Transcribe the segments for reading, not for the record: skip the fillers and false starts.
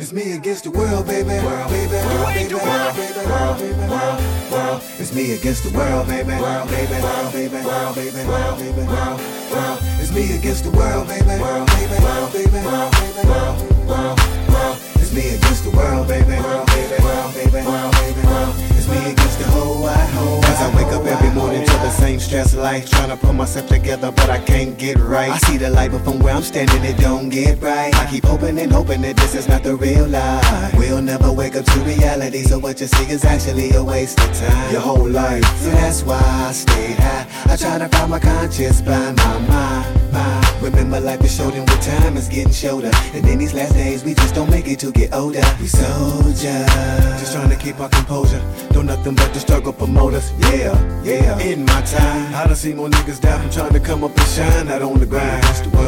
It's me against the world, baby. World, baby. World, baby. World, baby. World, baby. World, world. It's me against the world, baby. World, baby. World, baby. World, baby. World, baby. World, world. It's me against the world, baby. World, baby. World, baby. World, baby. World, world, world. It's me against the world, baby. World, baby. World, baby. World, baby. World. It's me against the whole wide. As I wake up every morning to the same stress life, trying to put myself together, but I can't get right. I see the light, but from where I'm standing, it don't get right. I keep hoping and hoping that this is not the real life. We'll never wake up to reality, so what you see is actually a waste of time. Your whole life, so that's why I stayed high. I try to find my conscience by my mind. Remember life is short and with time is getting shorter, and in these last days we just don't make it to get older. We soldiers, just trying to keep our composure. Don't nothing but the struggle promote us. Yeah, yeah. In my time, I done seen more niggas die from trying to come up and shine out on the grind.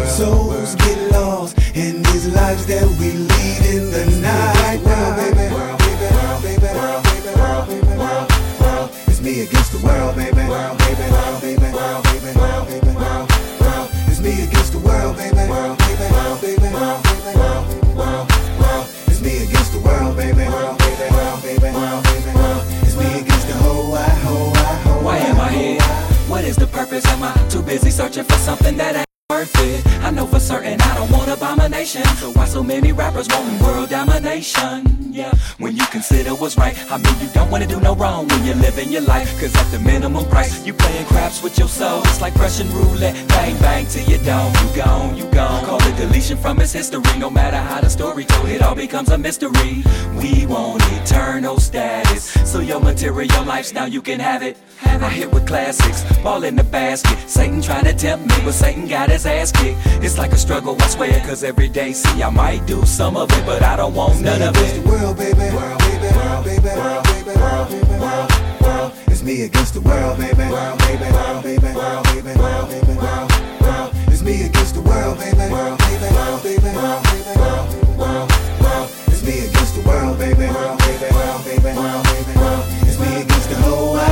Souls get lost in these lives that we lead in the night. World, baby. World, baby. World, baby. World, baby. World, baby. World, world. It's me against the world, baby. World, baby. World, baby. World, baby. World, baby. World, world. It's me against the world, baby. World, baby. World, baby. World, baby. World, world, world. It's me against the world, baby. World, baby. World, baby. World, baby. World. It's me against the whole wide. Why am I here? What is the purpose? Am I too busy searching for something that ain't worth it? I know for certain I don't want abomination. So why so many rappers wanting world domination? Yeah, when you consider what's right, I mean you don't wanna do no wrong when you're living your life. Cause at the minimum price, you playing craps with your soul. It's like Russian roulette, bang bang till you don't. You gone, you gone. Call it deletion from its history. No matter how the story told, it all becomes a mystery. We want eternal status, so your material lifestyle you can have it. I hit with classics, ball in the basket. Satan trying to tempt me, but Satan got his ass kicked. It's like a struggle, I swear, cause every day, see, I might do some of it, but I don't want none of it. World, baby. World, baby. World, baby. World, baby. World, baby. World, world. It's me against the world, baby. World, baby. World, baby. World, baby. World, baby. World, world. It's me against the world, baby. World, baby. World, baby. World, baby. World, world, world. It's me against the world, baby. World, baby. World, baby. World, baby. World. It's me against the whole wide.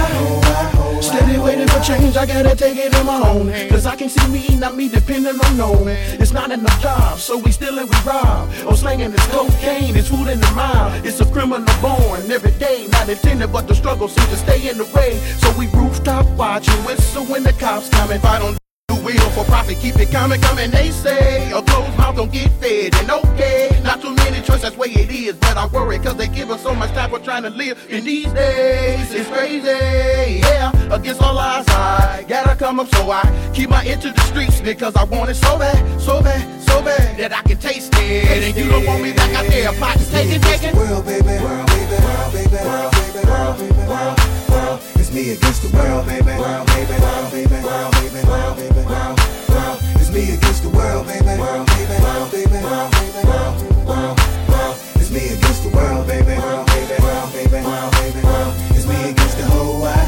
Steady waiting for change, I gotta take it in my own hand. Cause I can see me, not me, depending on no man. It's not enough jobs, so we steal and we rob. Oh, slanging is cocaine, it's food in the mouth. It's a criminal born every day, not intended, but the struggle seems to stay in the way. So we rooftop watching, whistle when the cops come. If I don't do wheel for profit, keep it coming. They say a closed mouth don't get fed. And okay, not too many choices, that's the way it is. But I worry cause they give us so much time for trying to live in these days. It's crazy, yeah, against all odds I gotta come up, so I keep my ear to the streets. Because I want it so bad, so bad, so bad that I can taste it. And you don't want me back out there, pot taking. World, baby. World, baby. World, baby. World, baby. World, baby. World, world. It's me against the world, baby. World, baby. World, baby. World, baby. World, baby. World, world. It's me against the world, baby. World, baby. World, baby. World, baby. World, world, world. It's me against the world, baby. World, baby. World, baby. World, baby. World. It's me against the whole wide.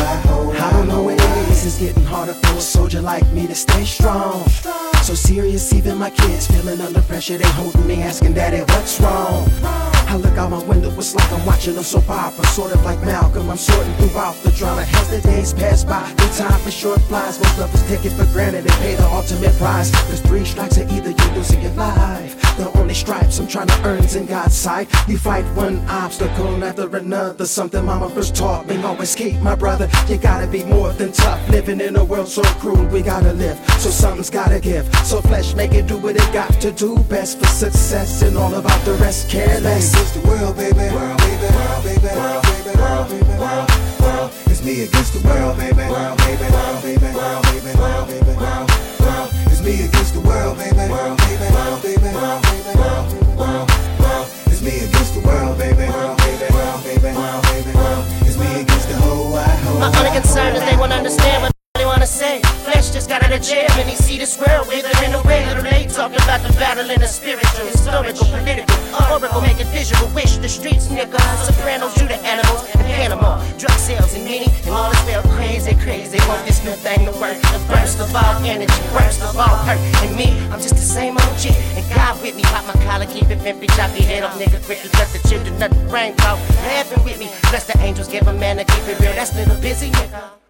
I don't know what it is, it's getting harder for a soldier like me to stay strong. So serious, even my kids feeling under pressure. They holding me, asking daddy, what's wrong? I look out my window, it's like I'm watching a soap opera. Sort of like Malcolm, I'm sorting throughout the drama. As the days pass by, the time for short flies. Most of us take it for granted and pay the ultimate price. Cause 3 strikes are either you lose or your life. The only stripes I'm trying to earn's in God's sight. We fight one obstacle after another. Something mama first taught me, always keep my brother. You gotta be more than tough, living in a world so cruel. We gotta live, so something's gotta give. So flesh make it do what it got to do best for success, and all about the rest careless. It's the world, baby. World, baby. World, baby. World, baby. World, baby. World, world. It's me against the world, baby. World, baby. World, baby. World, baby. World, baby. World, world. It's me against the world, baby. World, baby. World, baby. World, baby. World, world, world. It's me against the world, baby. World, baby. World, baby. World, baby. World. It's me against the whole wide. My only concern is they won't understand what they wanna say. Flesh just got out of jail and he see this world withering away. Little they talking about the battle in the spiritual, historical, political, oracle, making visual. Wish the streets, nigga, sopranos, shoot the animals, and Panama, drug sales and meaning, and all is well crazy, crazy. Want this new thing to work, the burst of all energy, burst of all hurt. And me, I'm just the same old G, and God with me, pop my collar, keep it pimpy, choppy head up, nigga, quickly cut the children, let the brain flow. Laughing with me, bless the angels, give a man to keep it real. That's little busy, nigga.